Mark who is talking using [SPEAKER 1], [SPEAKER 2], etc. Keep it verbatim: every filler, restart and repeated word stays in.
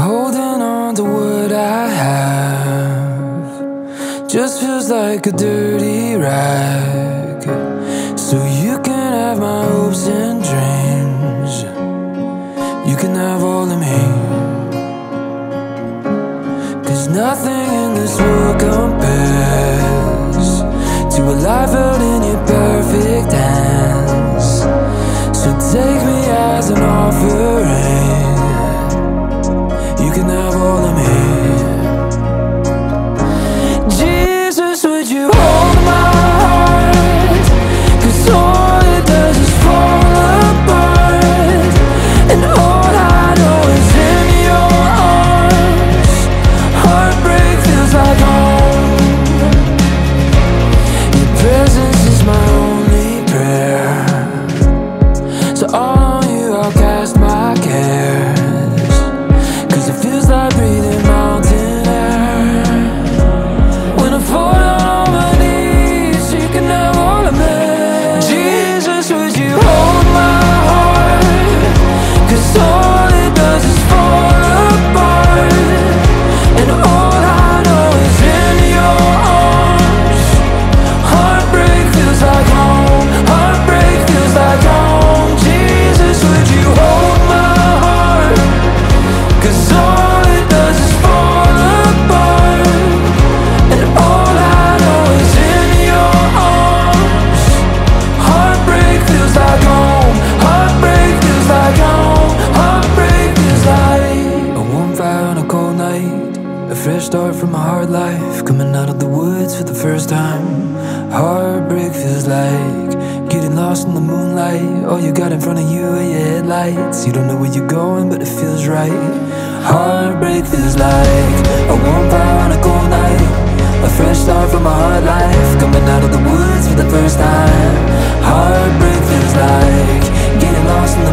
[SPEAKER 1] Holding on to what I have just feels like a dirty rag. So you can have my hopes and dreams, you can have all of me. Cause nothing in this world compares to a life held in your perfect hands. So take me as an offering, you can have all of me. Jesus, would you hold my heart? Cause all it does is fall apart, and all I know is in your arms. Heartbreak feels like home. Your presence is my only prayer. So on you I'll cast my cares, cause it feels like breathing mountain air. When I fall down on my knees, you can have all of me. Jesus, would you hold my heart? Cause all it does is fall apart, and all I know is in your arms. Heartbreak feels like home. Heartbreak feels like home. Jesus, would you hold my heart? Cause all it does is fall apart, and all I know is in your arms. Heartbreak feels like home. Heartbreak feels like home. Heartbreak feels like a warm fire on a cold night, a fresh start from a hard life, coming out of the woods for the first time. Heartbreak feels like getting lost in the moonlight. All you got in front of you are your headlights. You don't know where you're going, but it feels right. Heartbreak feels like a warm fire on a cold night, a fresh start from a hard life, coming out of the woods for the first time. Heartbreak feels like getting lost in